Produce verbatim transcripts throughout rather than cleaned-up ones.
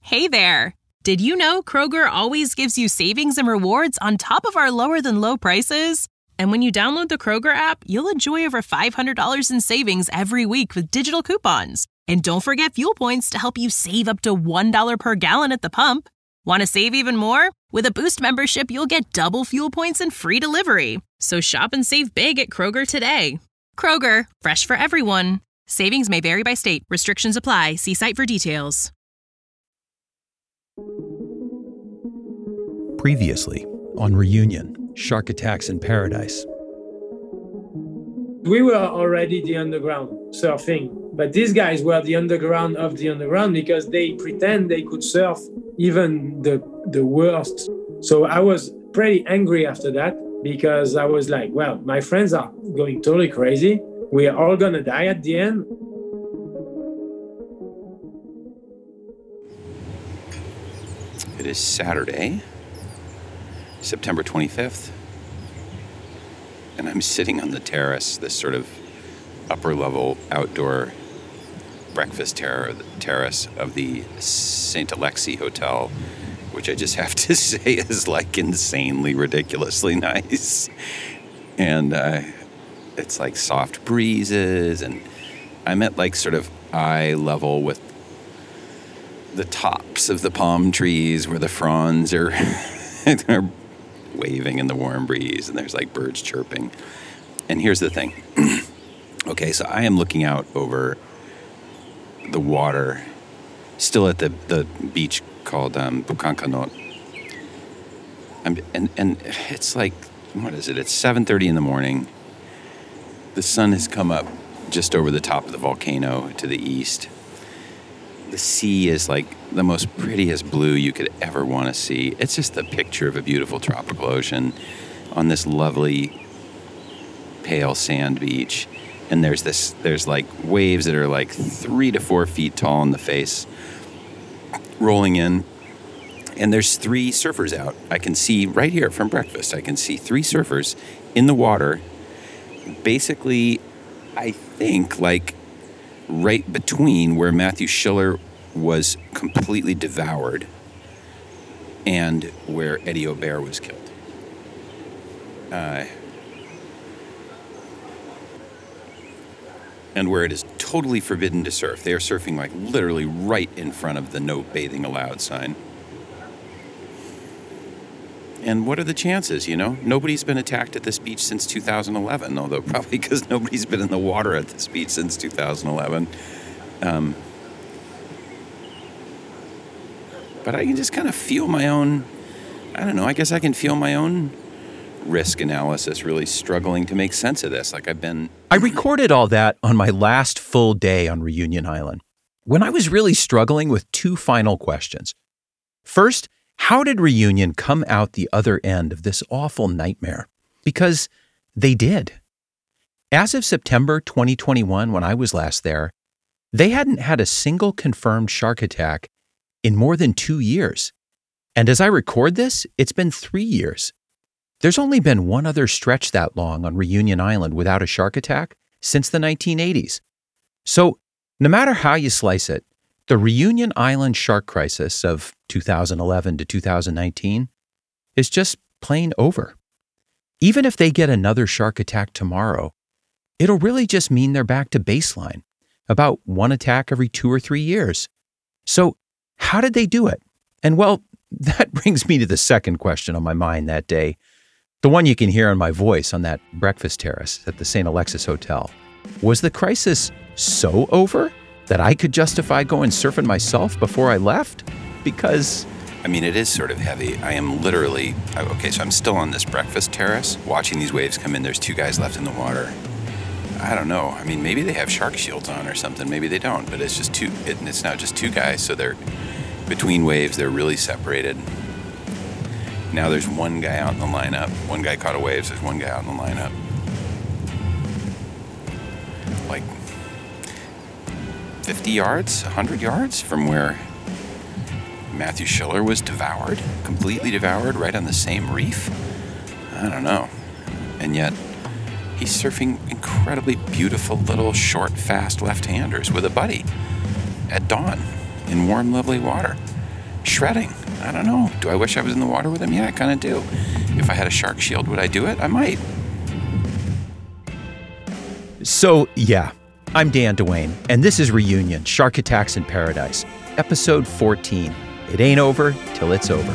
Hey there! Did you know Kroger always gives you savings and rewards on top of our lower-than-low prices? And when you download the Kroger app, you'll enjoy over five hundred dollars in savings every week with digital coupons. And don't forget fuel points to help you save up to one dollar per gallon at the pump. Want to save even more? With a Boost membership, you'll get double fuel points and free delivery. So shop and save big at Kroger today. Kroger, fresh for everyone. Savings may vary by state. Restrictions apply. See site for details. Previously on Reunion, Shark Attacks in Paradise. We were already the underground surfing, but these guys were the underground of the underground because they pretend they could surf even the the worst. So I was pretty angry after that because I was like, well, my friends are going totally crazy. We are all gonna die at the end. It is Saturday, September twenty-fifth, and I'm sitting on the terrace, this sort of upper-level outdoor breakfast ter- terrace of the Saint Alexis Hotel, which I just have to say is like insanely, ridiculously nice. And uh, it's like soft breezes, and I'm at like sort of eye level with the tops of the palm trees where the fronds are, are waving in the warm breeze, and there's like birds chirping. And here's the thing. Okay, so I am looking out over the water, still at the, the beach called um, Bukankanot. I'm, and, and it's like, what is it? It's seven thirty in the morning. The sun has come up just over the top of the volcano to the east. The sea is like the most prettiest blue you could ever want to see. It's just the picture of a beautiful tropical ocean on this lovely pale sand beach. And there's this, there's like waves that are like three to four feet tall in the face, rolling in. And there's three surfers out. I can see right here from breakfast, I can see three surfers in the water, basically, I think, like right between where Matthew Schiller was completely devoured and where Eddie Aubert was killed. Uh, and where it is totally forbidden to surf. They are surfing like literally right in front of the no bathing allowed sign. And what are the chances, you know? Nobody's been attacked at this beach since two thousand eleven, although probably because nobody's been in the water at this beach since two thousand eleven. Um, but I can just kind of feel my own, I don't know, I guess I can feel my own risk analysis really struggling to make sense of this. Like I've been... I recorded all that on my last full day on Reunion Island, when I was really struggling with two final questions. First, how did Reunion come out the other end of this awful nightmare? Because they did. As of September twenty twenty-one, when I was last there, they hadn't had a single confirmed shark attack in more than two years. And as I record this, it's been three years. There's only been one other stretch that long on Reunion Island without a shark attack since the nineteen eighties. So, no matter how you slice it, the Reunion Island shark crisis of two thousand eleven to two thousand nineteen is just plain over. Even if they get another shark attack tomorrow, it'll really just mean they're back to baseline, about one attack every two or three years. So, how did they do it? And well, that brings me to the second question on my mind that day, the one you can hear in my voice on that breakfast terrace at the Saint Alexis Hotel. Was the crisis so over that I could justify going surfing myself before I left? Because... I mean, it is sort of heavy. I am literally... Okay, so I'm still on this breakfast terrace, watching these waves come in. There's two guys left in the water. I don't know. I mean, maybe they have shark shields on or something. Maybe they don't, but it's just two... It, it's now just two guys, so they're... Between waves, they're really separated. Now there's one guy out in the lineup. One guy caught a wave, so there's one guy out in the lineup. Like fifty yards, one hundred yards from where Matthew Schiller was devoured, completely devoured, right on the same reef. I don't know. And yet, he's surfing incredibly beautiful little short, fast left-handers with a buddy at dawn in warm, lovely water. shredding. I don't know. Do I wish I was in the water with him? Yeah, I kind of do. If I had a shark shield, would I do it? I might. So, yeah, I'm Dan Duane, and this is Reunion, Shark Attacks in Paradise, episode fourteen. It ain't over till it's over.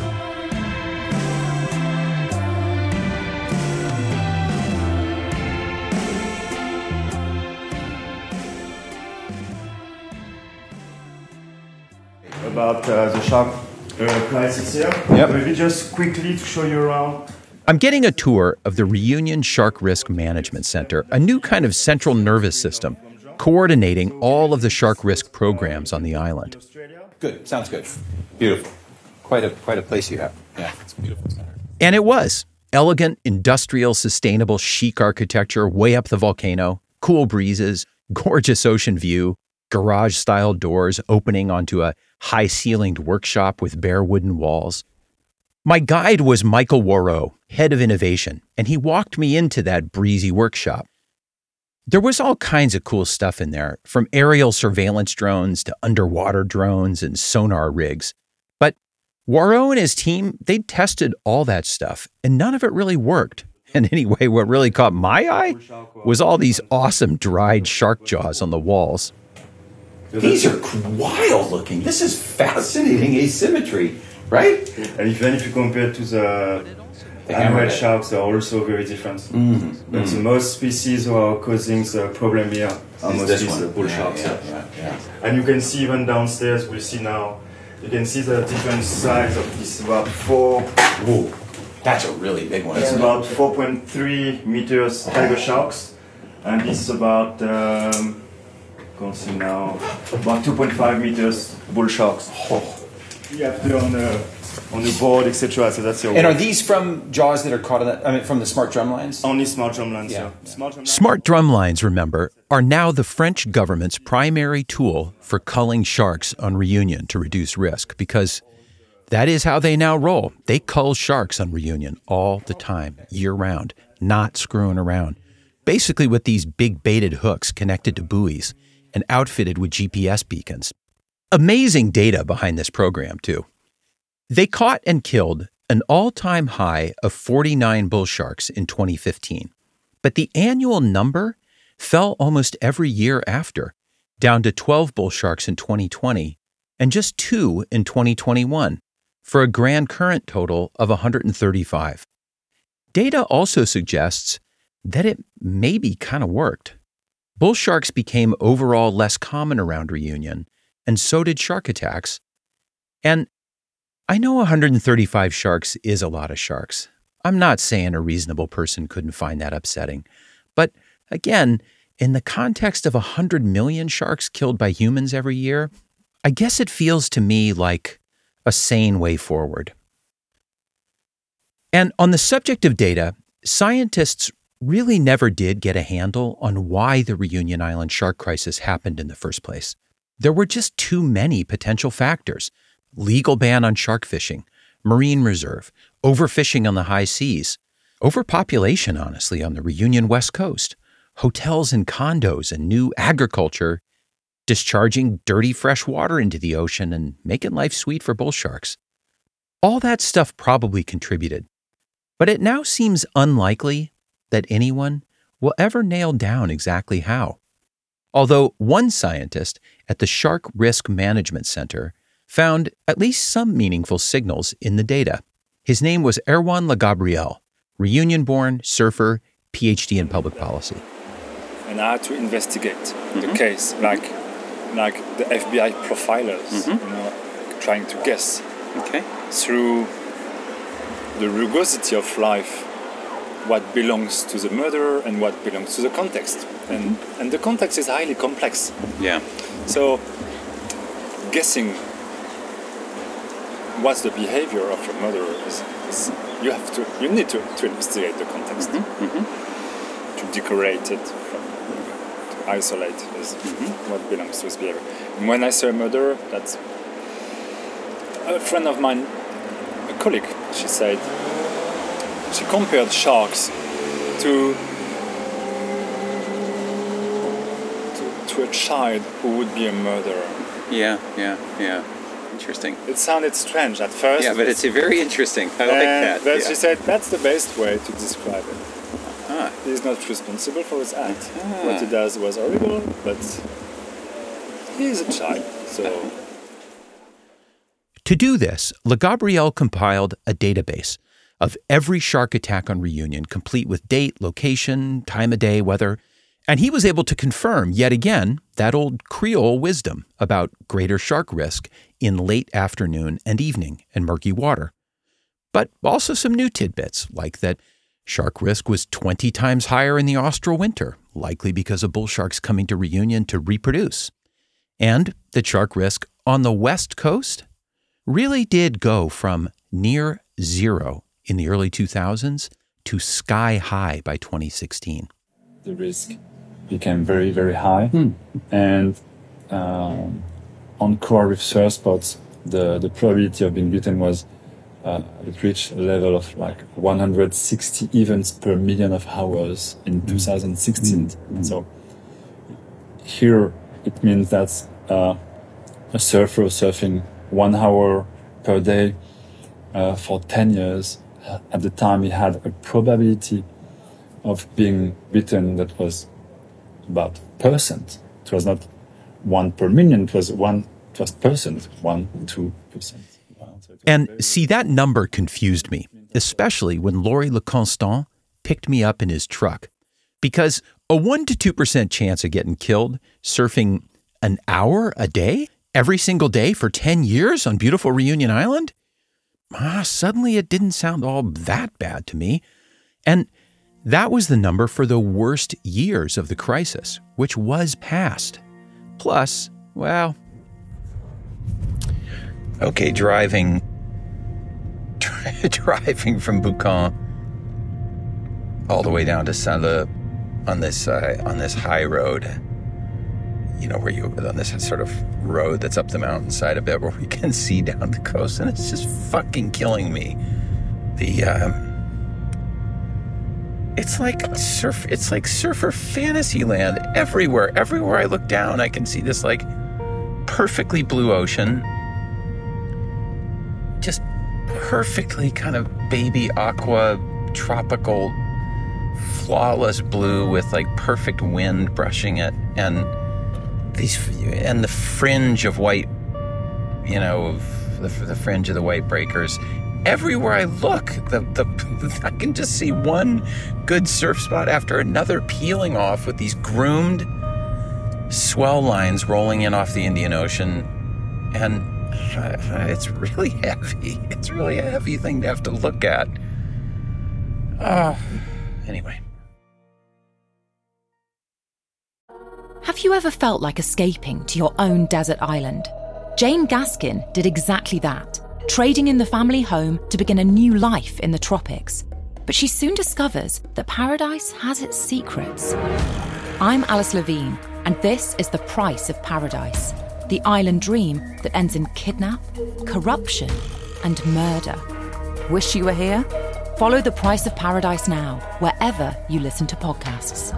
About uh, the shark uh, crisis here. Yep. Maybe just quickly to show you around. I'm getting a tour of the Reunion Shark Risk Management Center, a new kind of central nervous system coordinating all of the shark risk programs on the island. Good. Sounds good. Beautiful. Quite a quite a place you have. Yeah, it's a beautiful center. And it was. Elegant, industrial, sustainable, chic architecture way up the volcano, cool breezes, gorgeous ocean view, garage-style doors opening onto a high-ceilinged workshop with bare wooden walls. My guide was Michael Warreau, head of innovation, and he walked me into that breezy workshop. There was all kinds of cool stuff in there, from aerial surveillance drones to underwater drones and sonar rigs. But Warreau and his team, they'd tested all that stuff, and none of it really worked. And anyway, what really caught my eye was all these awesome dried shark jaws on the walls. These are wild looking. This is fascinating asymmetry, right? And even if you compare to the, the hammerhead sharks, they are also very different. Mm-hmm. But Mm-hmm. the most species who are causing the problem here are Is mostly this one? the bull Yeah, sharks. yeah, yeah, yeah. And you can see even downstairs, we'll see now, you can see the different size of this, about four, Ooh, that's a really big one. it's Isn't about it? four point three meters tiger sharks. And this is about, um, can't see now, about two point five meters bull sharks. Oh. You have to on the on the board, et cetera. So that's your And are work. these from jaws that are caught in that? I mean, from the smart drum lines? Only smart drumlines. Yeah. Yeah. Smart drumlines. Smart drumlines, remember, are now the French government's primary tool for culling sharks on Reunion to reduce risk, because that is how they now roll. They cull sharks on Reunion all the time, year-round, not screwing around. Basically with these big baited hooks connected to buoys and outfitted with G P S beacons. Amazing data behind this program, too. They caught and killed an all-time high of forty-nine bull sharks in twenty fifteen, but the annual number fell almost every year after, down to twelve bull sharks in twenty twenty and just two in twenty twenty-one, for a grand current total of one hundred thirty-five. Data also suggests that it maybe kind of worked. Bull sharks became overall less common around Reunion, and so did shark attacks. And I know one hundred thirty-five sharks is a lot of sharks. I'm not saying a reasonable person couldn't find that upsetting. But again, in the context of one hundred million sharks killed by humans every year, I guess it feels to me like a sane way forward. And on the subject of data, scientists really never did get a handle on why the Reunion Island shark crisis happened in the first place. There were just too many potential factors. Legal ban on shark fishing, marine reserve, overfishing on the high seas, overpopulation, honestly, on the Reunion West Coast, hotels and condos and new agriculture, discharging dirty fresh water into the ocean and making life sweet for bull sharks. All that stuff probably contributed. But it now seems unlikely that anyone will ever nail down exactly how. Although one scientist at the Shark Risk Management Center found at least some meaningful signals in the data. His name was Erwan Lagabriel, Reunion-born surfer, P H D in public policy. And I had to investigate Mm-hmm. the case, like like the F B I profilers, Mm-hmm. you know, trying to guess Okay. through the rugosity of life what belongs to the murderer and what belongs to the context. And and the context is highly complex. Yeah. So guessing what's the behavior of your murderer is, is you have to you need to, to investigate the context, to decorate it, from, to isolate his, what belongs to his behavior. And when I say murderer, that's a friend of mine, a colleague. She said she compared sharks to to, to a child who would be a murderer. Yeah, yeah, yeah. Interesting. It sounded strange at first. Yeah, but it's very interesting. I like and, that. But yeah. she said that's the best way to describe it. Ah. He's not responsible for his act. Ah. What he does was horrible, but he's a child, so... To do this, Le Gabriel compiled a database of every shark attack on Reunion, complete with date, location, time of day, weather, and he was able to confirm, yet again, that old Creole wisdom about greater shark risk in late afternoon and evening in murky water. But also some new tidbits, like that shark risk was twenty times higher in the austral winter, likely because of bull sharks coming to Reunion to reproduce. And that shark risk on the west coast really did go from near zero in the early two thousands to sky high by twenty sixteen. The risk became very, very high. Hmm. And um, on coral reef surf spots, the, the probability of being bitten was, uh, it reached a level of like one hundred sixty events per million of hours in two thousand sixteen. Mm. So here it means that uh, a surfer surfing one hour per day uh, for ten years, at the time he had a probability of being bitten that was about percent. It was not one per million, it was one, it was percent, one, two percent. And see, that number confused me, especially when Laurie LeConstant picked me up in his truck. Because a one to two percent chance of getting killed surfing an hour a day, every single day for ten years on beautiful Reunion Island? Ah, suddenly it didn't sound all that bad to me. And that was the number for the worst years of the crisis, which was past. Plus, well... Okay, driving... driving from Buchan all the way down to Saint-Leu on this, uh, on this high road, you know, where you, on this sort of road that's up the mountainside a bit where we can see down the coast, and it's just fucking killing me. The, um... It's like surf. It's like surfer fantasy land everywhere. Everywhere I look down, I can see this like perfectly blue ocean, just perfectly kind of baby aqua, tropical, flawless blue with like perfect wind brushing it, and these and the fringe of white, you know, of the, the fringe of the white breakers. Everywhere I look, the, the I can just see one good surf spot after another peeling off with these groomed swell lines rolling in off the Indian Ocean. And it's really heavy. It's really a heavy thing to have to look at. Oh, anyway. Have you ever felt like escaping to your own desert island? Jane Gaskin did exactly that, trading in the family home to begin a new life in the tropics. But she soon discovers that paradise has its secrets. I'm Alice Levine, and this is The Price of Paradise, the island dream that ends in kidnap, corruption, and murder. Wish you were here? Follow The Price of Paradise now, wherever you listen to podcasts.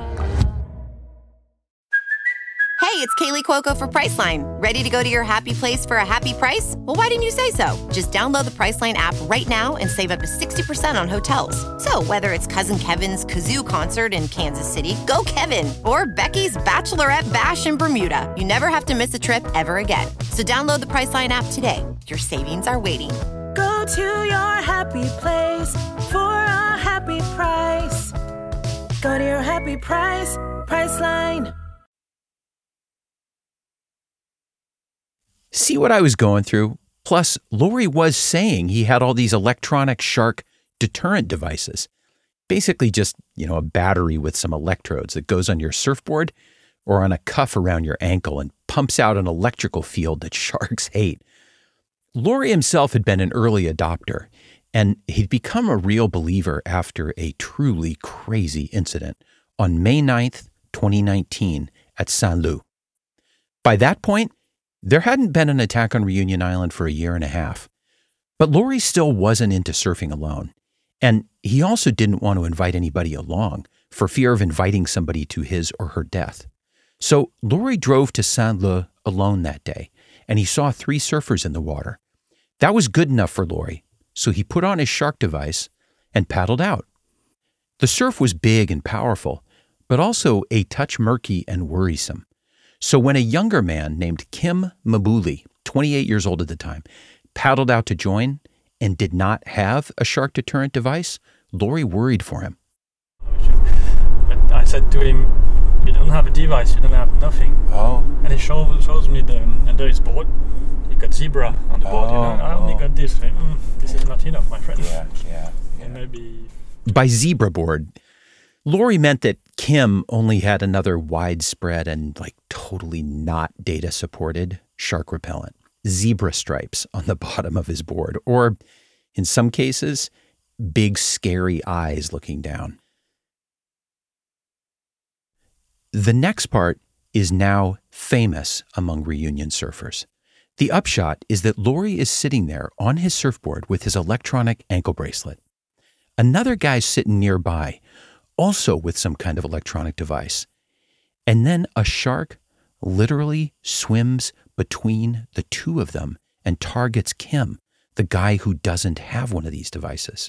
Hey, it's Kaylee Cuoco for Priceline. Ready to go to your happy place for a happy price? Well, why didn't you say so? Just download the Priceline app right now and save up to sixty percent on hotels. So whether it's Cousin Kevin's Kazoo Concert in Kansas City, go Kevin, or Becky's Bachelorette Bash in Bermuda, you never have to miss a trip ever again. So download the Priceline app today. Your savings are waiting. Go to your happy place for a happy price. Go to your happy price, Priceline. See what I was going through? Plus, Laurie was saying he had all these electronic shark deterrent devices. Basically just, you know, a battery with some electrodes that goes on your surfboard or on a cuff around your ankle and pumps out an electrical field that sharks hate. Laurie himself had been an early adopter, and he'd become a real believer after a truly crazy incident on May ninth, twenty nineteen at Saint-Leu. By that point, there hadn't been an attack on Reunion Island for a year and a half, but Laurie still wasn't into surfing alone, and he also didn't want to invite anybody along for fear of inviting somebody to his or her death. So Laurie drove to Saint-Leu alone that day and he saw three surfers in the water. That was good enough for Laurie, so he put on his shark device and paddled out. The surf was big and powerful, but also a touch murky and worrisome. So when a younger man named Kim Mabuli, twenty-eight years old at the time, paddled out to join and did not have a shark deterrent device, Laurie worried for him. But I said to him, you don't have a device, you don't have nothing. Oh. And he shows, shows me the, under his board, he got zebra on the board. Oh, you know? I only oh. got this. Mm, this is not enough, my friend. Yeah, yeah. And maybe... By zebra board, Laurie meant that Kim only had another widespread and like totally not data supported shark repellent, zebra stripes on the bottom of his board, or in some cases, big scary eyes looking down. The next part is now famous among Reunion surfers. The upshot is that Laurie is sitting there on his surfboard with his electronic ankle bracelet. Another guy's sitting nearby, also with some kind of electronic device. And then a shark literally swims between the two of them and targets Kim, the guy who doesn't have one of these devices.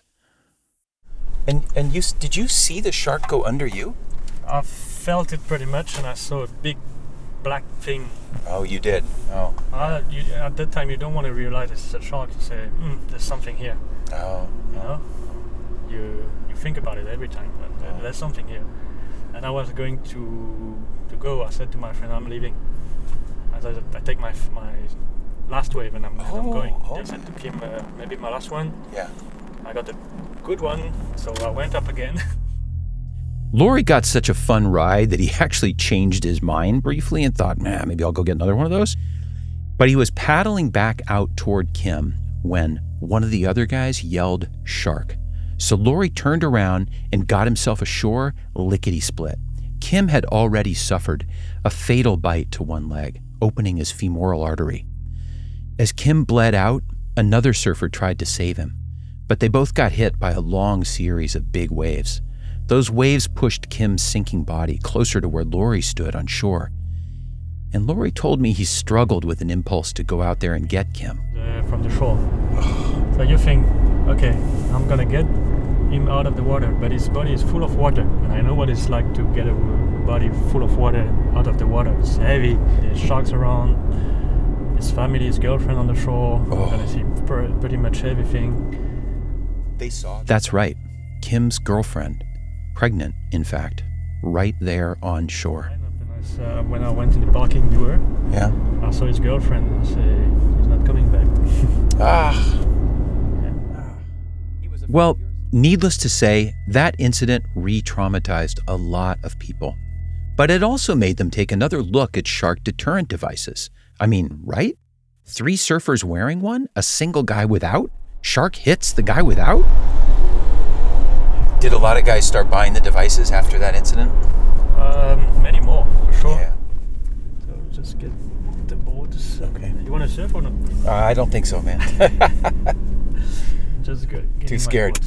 And and you did you see the shark go under you? I felt it pretty much, and I saw a big black thing. Oh, you did? Oh. Uh, you, at that time, you don't want to realize it's a shark. You say, mm, there's something here. Oh. You know? You you think about it every time, but uh, there's something here. And I was going to to go. I said to my friend, I'm leaving. I said, I take my my last wave and I'm, oh, and I'm going. Oh. I said to Kim, uh, maybe my last one. Yeah. I got a good one, so I went up again. Laurie got such a fun ride that he actually changed his mind briefly and thought, nah, maybe I'll go get another one of those. But he was paddling back out toward Kim when one of the other guys yelled, shark. So Laurie turned around and got himself ashore lickety-split. Kim had already suffered a fatal bite to one leg, opening his femoral artery. As Kim bled out, another surfer tried to save him, but they both got hit by a long series of big waves. Those waves pushed Kim's sinking body closer to where Laurie stood on shore. And Laurie told me he struggled with an impulse to go out there and get Kim. Uh, from the shore. So you think, okay, I'm gonna get him out of the water, but his body is full of water. And I know what it's like to get a body full of water out of the water. It's heavy, there's sharks around, his family, his girlfriend on the shore. Oh. I'm gonna see pr- pretty much everything. They saw. That's right. Kim's girlfriend. Pregnant, in fact, right there on shore. Uh, when I went in the parking door, yeah, I saw his girlfriend and I said, he's not coming back. ah. Yeah. Well, needless to say, that incident re-traumatized a lot of people. But it also made them take another look at shark deterrent devices. I mean, right? Three surfers wearing one? A single guy without? Shark hits the guy without? Did a lot of guys start buying the devices after that incident? Um, many more, for sure. Yeah. So just get the boards. Okay. You want to surf or not? Uh, I don't think so, man. Just good. Too scared.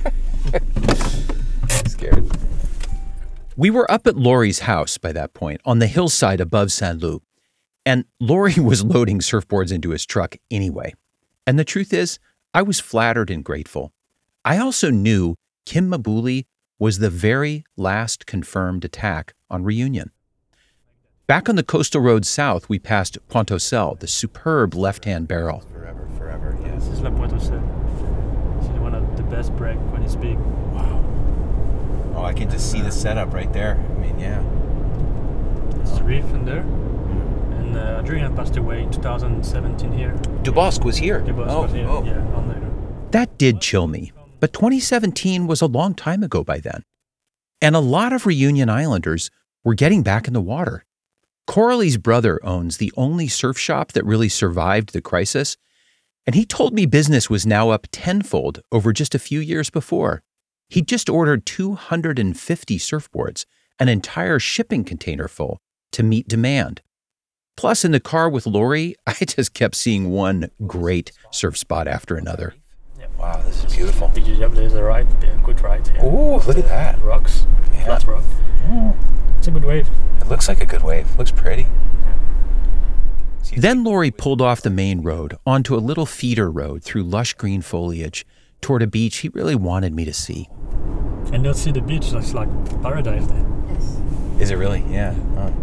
Scared. We were up at Laurie's house by that point, on the hillside above Saint-Loup. And Laurie was loading surfboards into his truck anyway. And the truth is, I was flattered and grateful. I also knew Kim Mabuli was the very last confirmed attack on Reunion. Back on the coastal road south, we passed Pointe aux Celles, the superb left-hand barrel. Forever, forever, yes. This is La Pointe aux Celles. This is one of the best break when it's big. Wow. Oh, I can just see the setup right there. I mean, yeah. It's the reef in there. And uh, Adrian passed away in two thousand seventeen here. Dubosc was here. Dubosc oh, was here, oh. yeah, on there. That did chill me. But twenty seventeen was a long time ago by then. And a lot of Reunion Islanders were getting back in the water. Coralie's brother owns the only surf shop that really survived the crisis, and he told me business was now up tenfold over just a few years before. He'd just ordered two hundred fifty surfboards, an entire shipping container full, to meet demand. Plus, in the car with Laurie, I just kept seeing one great surf spot after another. Wow, this is beautiful. Yep, there's a ride, a good ride here. Oh, look at that. Rocks, yeah. flat rock. Oh. It's a good wave. It looks like a good wave. Looks pretty. Then Lori pulled off the main road onto a little feeder road through lush green foliage toward a beach he really wanted me to see. And you'll see the beach, it's like paradise there. Yes. Is it really? Yeah. Huh.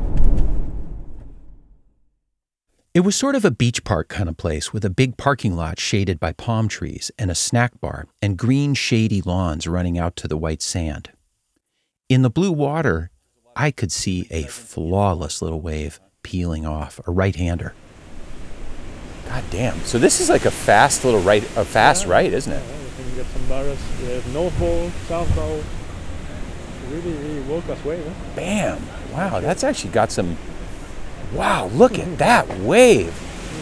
It was sort of a beach park kind of place with a big parking lot shaded by palm trees and a snack bar and green shady lawns running out to the white sand. In the blue water, I could see a flawless little wave peeling off, a right-hander. God damn. So this is like a fast little right, a fast yeah, right, isn't it? Yeah, you can get some barrels. We have North Bow, South Bow. Really, really world-class wave, huh? Bam. Wow, that's actually got some... Wow, look at that wave.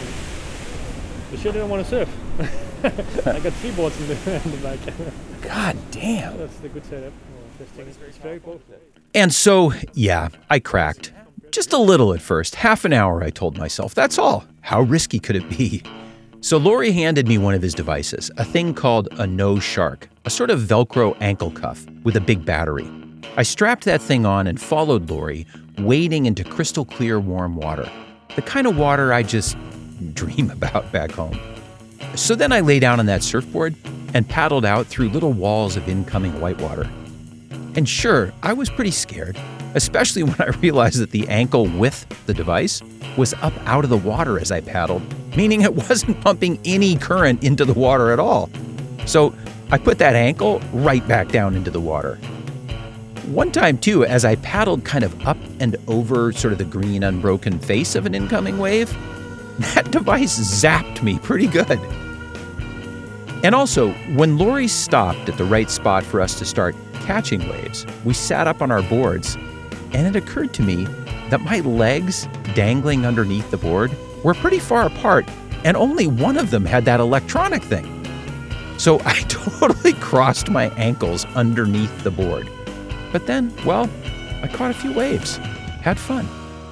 You sure didn't want to surf? I got three boards in the, in the back. God damn. Oh, that's the good setup. Oh, this thing is it's very close. And so, yeah, I cracked. Just a little at first. Half an hour, I told myself. That's all. How risky could it be? So Lori handed me one of his devices, a thing called a nose shark, a sort of Velcro ankle cuff with a big battery. I strapped that thing on and followed Lori, wading into crystal clear warm water, the kind of water I just dream about back home. So then I lay down on that surfboard and paddled out through little walls of incoming whitewater. And sure, I was pretty scared, especially when I realized that the ankle with the device was up out of the water as I paddled, meaning it wasn't pumping any current into the water at all. So I put that ankle right back down into the water. One time, too, as I paddled kind of up and over sort of the green, unbroken face of an incoming wave, that device zapped me pretty good. And also, when Lori stopped at the right spot for us to start catching waves, we sat up on our boards, and it occurred to me that my legs dangling underneath the board were pretty far apart, and only one of them had that electronic thing. So I totally crossed my ankles underneath the board. But then, well, I caught a few waves, had fun.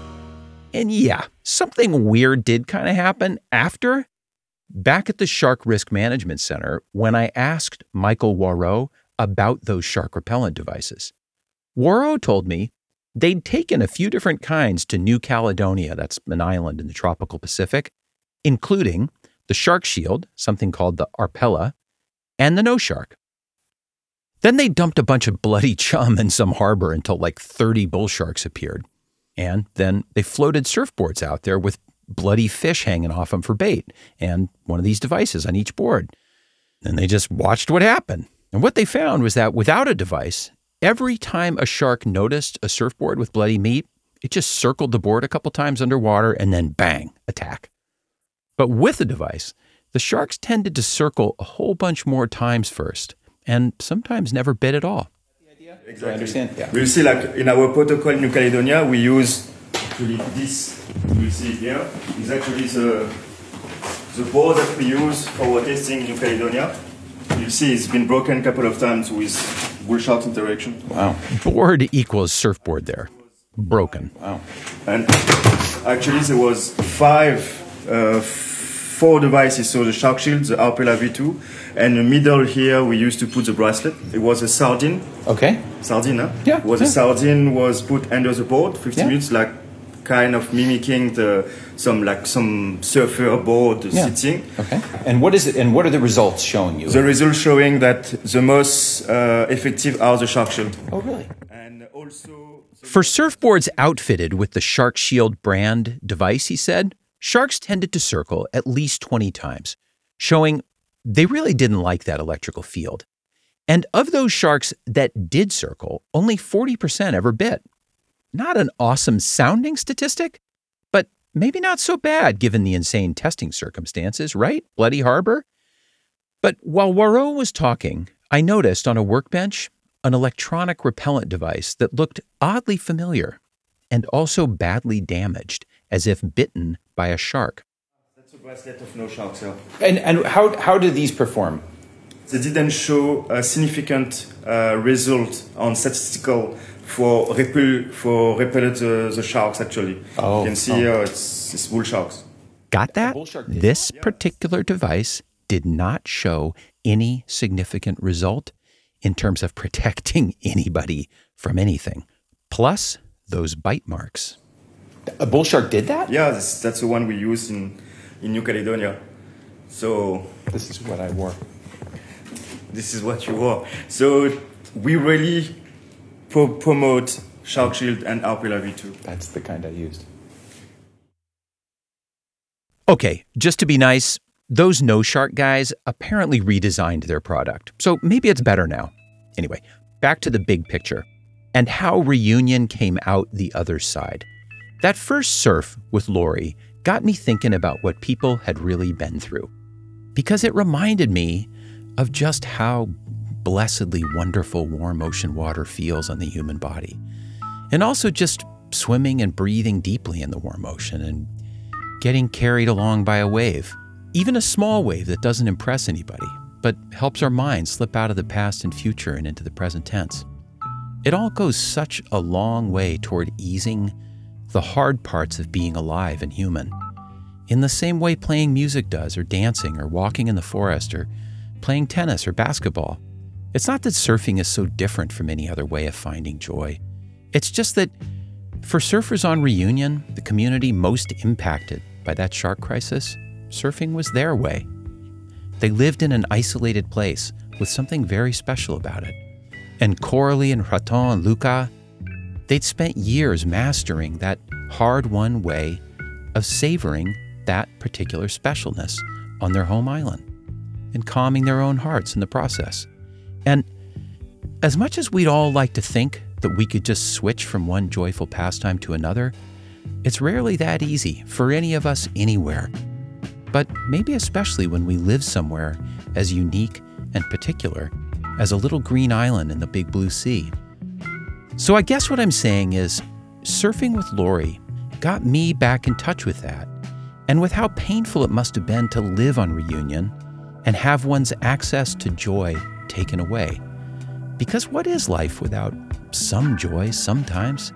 And yeah, something weird did kind of happen after. Back at the Shark Risk Management Center, when I asked Michael Warreau about those shark repellent devices, Warreau told me they'd taken a few different kinds to New Caledonia, that's an island in the tropical Pacific, including the Shark Shield, something called the Arpella, and the No Shark. Then they dumped a bunch of bloody chum in some harbor until like thirty bull sharks appeared. And then they floated surfboards out there with bloody fish hanging off them for bait and one of these devices on each board. And they just watched what happened. And what they found was that without a device, every time a shark noticed a surfboard with bloody meat, it just circled the board a couple times underwater and then bang, attack. But with a device, the sharks tended to circle a whole bunch more times first, and sometimes never bit at all. Exactly. I understand. Yeah. We'll see, like in our protocol in New Caledonia, we use actually this. You see here is actually the the board that we use for our testing in New Caledonia. You see, it's been broken a couple of times with bull shark interaction. Wow. Board equals surfboard there. Broken. Wow. And actually, there was five. Uh, Four devices, so the Shark Shield, the Arpella V two, and in the middle here we used to put the bracelet. It was a sardine. Okay. Sardine, huh? Yeah. It was yeah. a sardine was put under the board, fifty yeah. minutes, like kind of mimicking the some like some surfer board yeah. sitting. Okay. And what is it? And what are the results showing you? The results showing that the most uh, effective are the Shark Shield. Oh, really? And also for surfboards outfitted with the Shark Shield brand device, he said, sharks tended to circle at least twenty times, showing they really didn't like that electrical field. And of those sharks that did circle, only forty percent ever bit. Not an awesome sounding statistic, but maybe not so bad given the insane testing circumstances, right? Bloody Harbor? But while Warreau was talking, I noticed on a workbench an electronic repellent device that looked oddly familiar and also badly damaged, as if bitten by a shark. That's a bracelet of No Sharks, yeah. And and how how do these perform? They didn't show a significant uh, result on statistical for repel for repel the, the sharks. Actually, oh, you can see oh. here it's, it's bull sharks. Got that? This particular device did not show any significant result in terms of protecting anybody from anything. Plus those bite marks. A bull shark did that? Yeah, this, that's the one we use in, in New Caledonia. So this is what I wore. This is what you wore. So we really pro- promote Shark Shield and Harpula V two. That's the kind I used. Okay, just to be nice, those No Shark guys apparently redesigned their product. So maybe it's better now. Anyway, back to the big picture and how Reunion came out the other side. That first surf with Lori got me thinking about what people had really been through, because it reminded me of just how blessedly wonderful warm ocean water feels on the human body, and also just swimming and breathing deeply in the warm ocean and getting carried along by a wave, even a small wave that doesn't impress anybody, but helps our minds slip out of the past and future and into the present tense. It all goes such a long way toward easing the hard parts of being alive and human, in the same way playing music does, or dancing, or walking in the forest, or playing tennis or basketball. It's not that surfing is so different from any other way of finding joy. It's just that for surfers on Reunion, the community most impacted by that shark crisis, surfing was their way. They lived in an isolated place with something very special about it. And Coralie and Raton and Luca, they'd spent years mastering that hard-won way of savoring that particular specialness on their home island and calming their own hearts in the process. And as much as we'd all like to think that we could just switch from one joyful pastime to another, it's rarely that easy for any of us anywhere. But maybe especially when we live somewhere as unique and particular as a little green island in the big blue sea. So I guess what I'm saying is, surfing with Lori got me back in touch with that, and with how painful it must have been to live on Reunion and have one's access to joy taken away. Because what is life without some joy sometimes?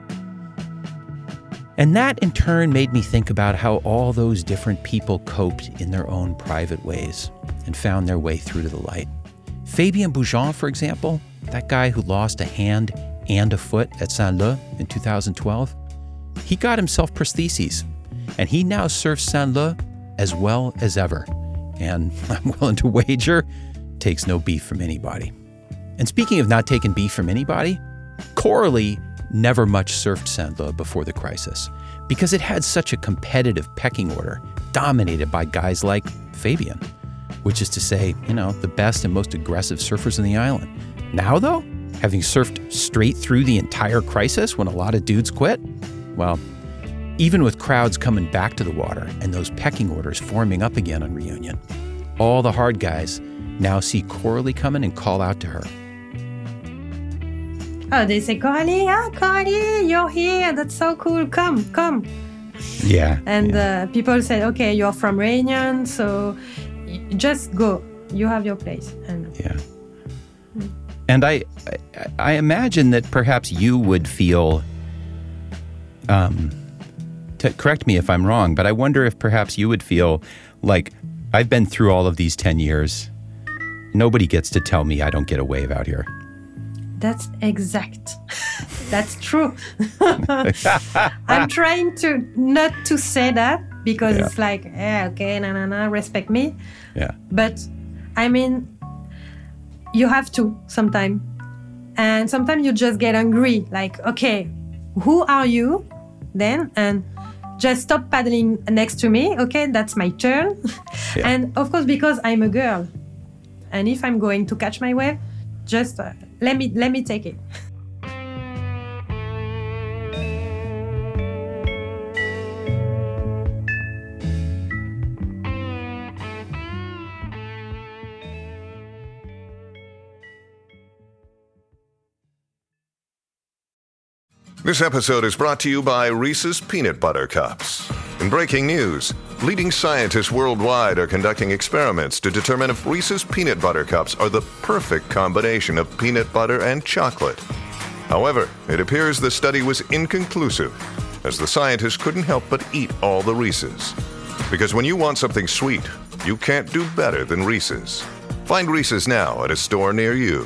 And that in turn made me think about how all those different people coped in their own private ways and found their way through to the light. Fabien Bougeant, for example, that guy who lost a hand and a foot at Saint-Lô in two thousand twelve, he got himself prostheses, and he now surfs Saint-Lô as well as ever. And I'm willing to wager, takes no beef from anybody. And speaking of not taking beef from anybody, Coralie never much surfed Saint-Lô before the crisis because it had such a competitive pecking order dominated by guys like Fabien, which is to say, you know, the best and most aggressive surfers in the island. Now, though, having surfed straight through the entire crisis when a lot of dudes quit, well, even with crowds coming back to the water and those pecking orders forming up again on Reunion, all the hard guys now see Coralie coming and call out to her. Oh, they say, Coralie, ah, Coralie, you're here. That's so cool. Come, come. Yeah. And yeah. Uh, people say, okay, you're from Reunion, so y- just go. You have your place. And yeah. Mm. And I, I, I imagine that perhaps you would feel, um, to correct me if I'm wrong, but I wonder if perhaps you would feel like, I've been through all of these ten years. Nobody gets to tell me I don't get a wave out here. That's exact. That's true. I'm trying to not to say that because yeah. it's like, yeah, okay, na na na, respect me. Yeah. But I mean, you have to sometime, and sometimes you just get angry. Like, okay, who are you then? And just stop paddling next to me. Okay, that's my turn. Yeah. And of course, because I'm a girl, and if I'm going to catch my wave, just. Uh, Let me let me take it. This episode is brought to you by Reese's Peanut Butter Cups. In breaking news, leading scientists worldwide are conducting experiments to determine if Reese's Peanut Butter Cups are the perfect combination of peanut butter and chocolate. However, it appears the study was inconclusive, as the scientists couldn't help but eat all the Reese's. Because when you want something sweet, you can't do better than Reese's. Find Reese's now at a store near you.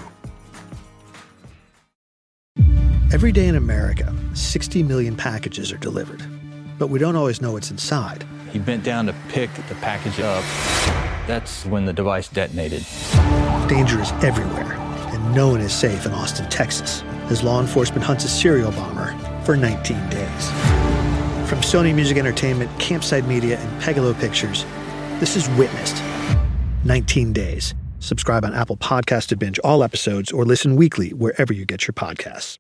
Every day in America, sixty million packages are delivered. but we don't always know what's inside. He bent down to pick the package up. That's when the device detonated. Danger is everywhere, and no one is safe in Austin, Texas, as law enforcement hunts a serial bomber for nineteen days. From Sony Music Entertainment, Campside Media, and Pegalo Pictures, this is Witnessed. nineteen days. Subscribe on Apple Podcasts to binge all episodes or listen weekly wherever you get your podcasts.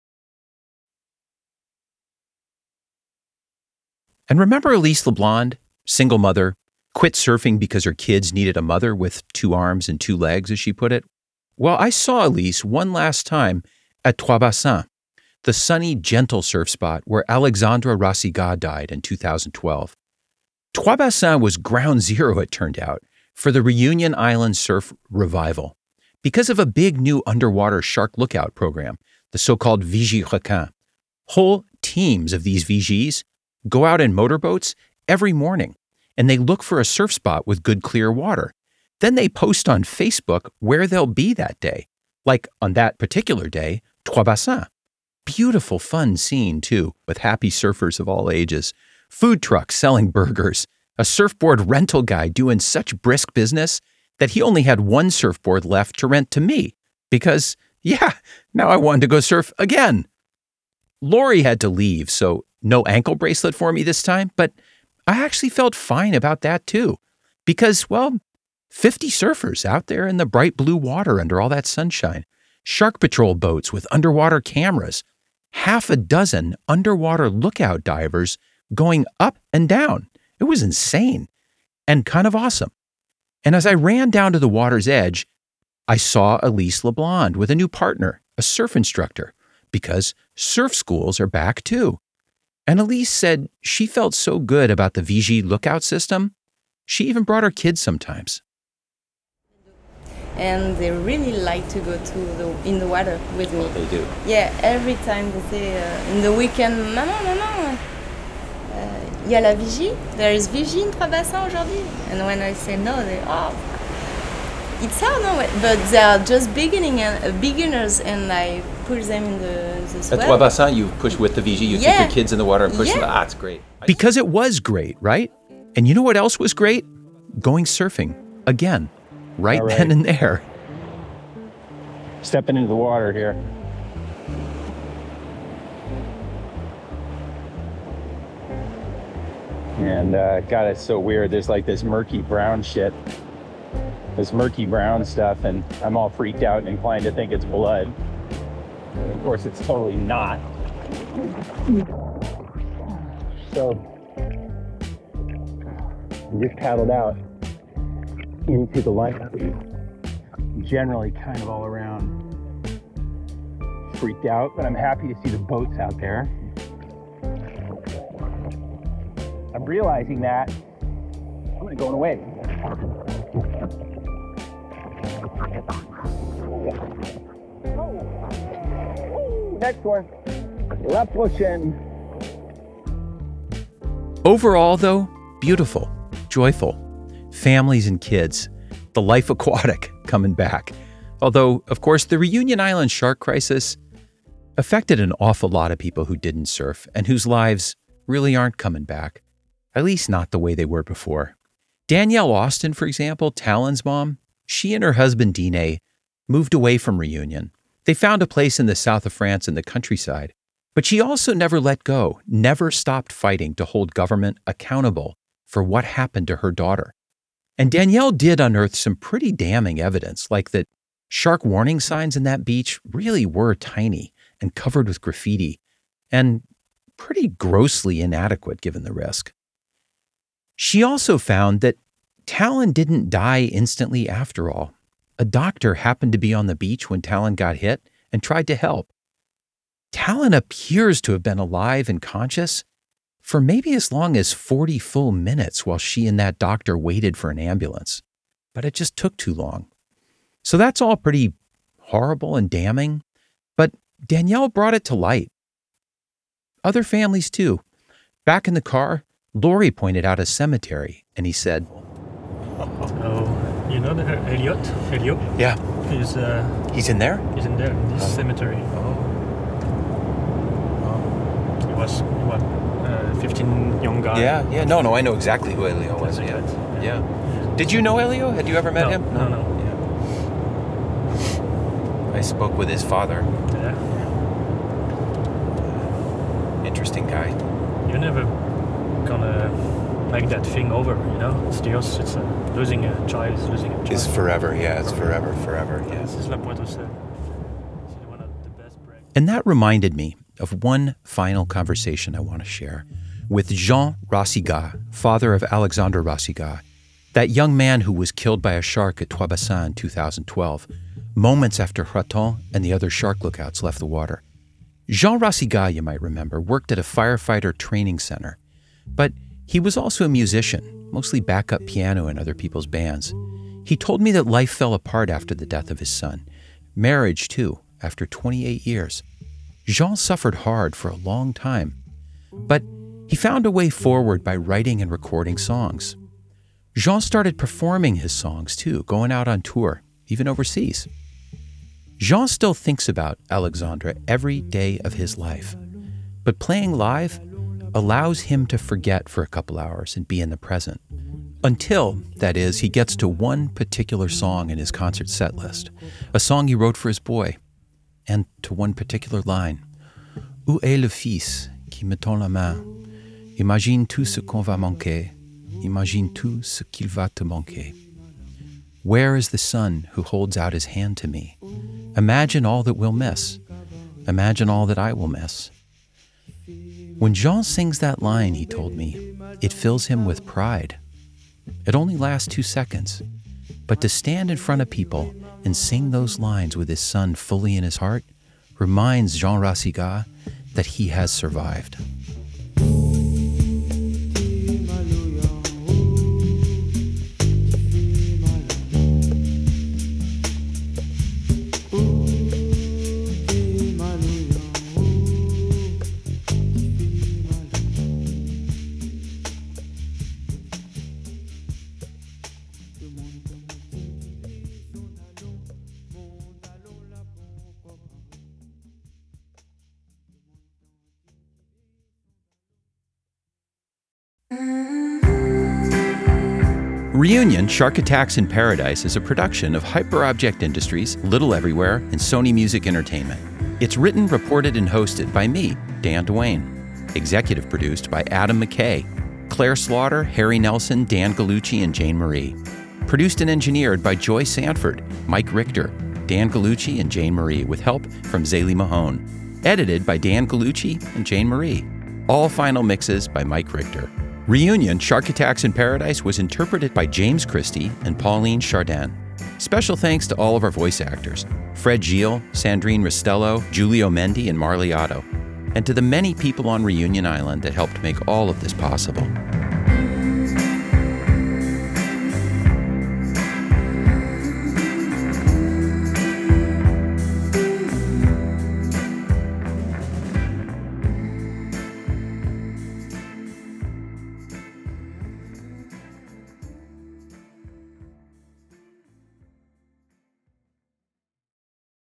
And remember Elise LeBlond, single mother, quit surfing because her kids needed a mother with two arms and two legs, as she put it? Well, I saw Elise one last time at Trois Bassins, the sunny, gentle surf spot where Alexandra Raciga died in two thousand twelve. Trois Bassins was ground zero, it turned out, for the Reunion Island surf revival because of a big new underwater shark lookout program, the so-called Vigie Requin. Whole teams of these Vigies go out in motorboats every morning, and they look for a surf spot with good clear water. Then they post on Facebook where they'll be that day. Like on that particular day, Trois Bassins. Beautiful, fun scene, too, with happy surfers of all ages. Food trucks selling burgers. A surfboard rental guy doing such brisk business that he only had one surfboard left to rent to me. Because, yeah, now I wanted to go surf again. Lori had to leave, so no ankle bracelet for me this time, but I actually felt fine about that too. Because, well, fifty surfers out there in the bright blue water under all that sunshine. Shark patrol boats with underwater cameras. Half a dozen underwater lookout divers going up and down. It was insane and kind of awesome. And as I ran down to the water's edge, I saw Elise LeBlond with a new partner, a surf instructor, because surf schools are back too. And Elise said she felt so good about the Vigie lookout system, she even brought her kids sometimes. And they really like to go to the in the water with me. Oh, they do? Yeah, every time they say uh, in the weekend, maman, maman, il y a la Vigie. There is Vigie in Trois Bassins aujourd'hui. And when I say no, they oh, it's hard, no, but they are just beginning and uh, beginners, and I push them in the, the swell. At Trois Bassins, you push with the Vigie, you yeah. take your kids in the water and push yeah. them. Ah, it's great. Because it was great, right? And you know what else was great? Going surfing again. Right, right then and there. Stepping into the water here. And uh, God, it's so weird. There's like this murky brown shit. This murky brown stuff, and I'm all freaked out and inclined to think it's blood. And of course, it's totally not. So, I just paddled out into the light, generally kind of all around freaked out, but I'm happy to see the boats out there. I'm realizing that I'm gonna go away. Next one, La prochaine. Overall, though, beautiful, joyful. Families and kids, the life aquatic coming back. Although, of course, the Reunion Island shark crisis affected an awful lot of people who didn't surf and whose lives really aren't coming back, at least not the way they were before. Danielle Austin, for example, Talon's mom, she and her husband Dine moved away from Reunion. They found a place in the south of France in the countryside, but she also never let go, never stopped fighting to hold government accountable for what happened to her daughter. And Danielle did unearth some pretty damning evidence, like that shark warning signs in that beach really were tiny and covered with graffiti, and pretty grossly inadequate given the risk. She also found that Talon didn't die instantly after all. A doctor happened to be on the beach when Talon got hit and tried to help. Talon appears to have been alive and conscious for maybe as long as forty full minutes while she and that doctor waited for an ambulance. But it just took too long. So that's all pretty horrible and damning, but Danielle brought it to light. Other families too. Back in the car, Lori pointed out a cemetery, and he said, Oh, you know the Elliot? Elliot? Yeah. He's, uh, he's in there? He's in there, in this oh. cemetery. Oh. He was, what, uh, fifteen young guy. Yeah, yeah. No, no, I know exactly who Elio was. Yeah, yeah. yeah. Did you know Elio? Had you ever met no, him? No, no. Yeah. I spoke with his father. Yeah. Interesting guy. You're never gonna make that thing over, you know? It's Dios, it's uh, losing a child, is losing a child. It's forever, yeah, it's forever, forever, yeah. This is La Pointe aux Cerfs. And that reminded me of one final conversation I want to share with Jean Racigat, father of Alexandre Racigat, that young man who was killed by a shark at Trois Bassins in two thousand twelve, moments after Raton and the other shark lookouts left the water. Jean Racigat, you might remember, worked at a firefighter training center, but he was also a musician, mostly backup piano in other people's bands. He told me that life fell apart after the death of his son. Marriage, too, after twenty-eight years. Jean suffered hard for a long time, but he found a way forward by writing and recording songs. Jean started performing his songs, too, going out on tour, even overseas. Jean still thinks about Alexandre every day of his life, but playing live allows him to forget for a couple hours and be in the present. Until, that is, he gets to one particular song in his concert set list, a song he wrote for his boy, and to one particular line. Où est le fils qui me tend la main? Imagine tout ce qu'on va manquer. Imagine tout ce qu'il va te manquer. Where is the son who holds out his hand to me? Imagine all that we'll miss. Imagine all that I will miss. When Jean sings that line, he told me, it fills him with pride. It only lasts two seconds, but to stand in front of people and sing those lines with his son fully in his heart reminds Jean Racigat that he has survived. Reunion, Shark Attacks in Paradise is a production of Hyperobject Industries, Little Everywhere, and Sony Music Entertainment. It's written, reported, and hosted by me, Dan Duane. Executive produced by Adam McKay, Claire Slaughter, Harry Nelson, Dan Gallucci, and Jane Marie. Produced and engineered by Joy Sanford, Mike Richter, Dan Gallucci, and Jane Marie, with help from Zaylee Mahone. Edited by Dan Gallucci and Jane Marie. All final mixes by Mike Richter. Reunion, Shark Attacks in Paradise was interpreted by James Christie and Pauline Chardin. Special thanks to all of our voice actors, Fred Gilles, Sandrine Rostello, Giulio Mendi, and Marley Otto, and to the many people on Reunion Island that helped make all of this possible.